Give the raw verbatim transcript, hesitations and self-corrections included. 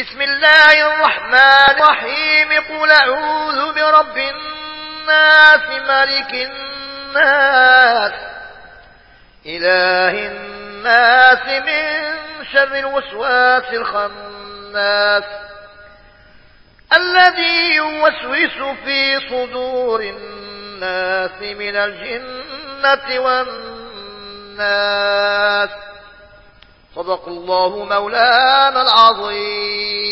بسم الله الرحمن الرحيم. قل أعوذ برب الناس ملك الناس إله الناس من شر الوسواس الخناس الذي يوسوس في صدور الناس من الجنة والناس. صدق الله مولانا العظيم.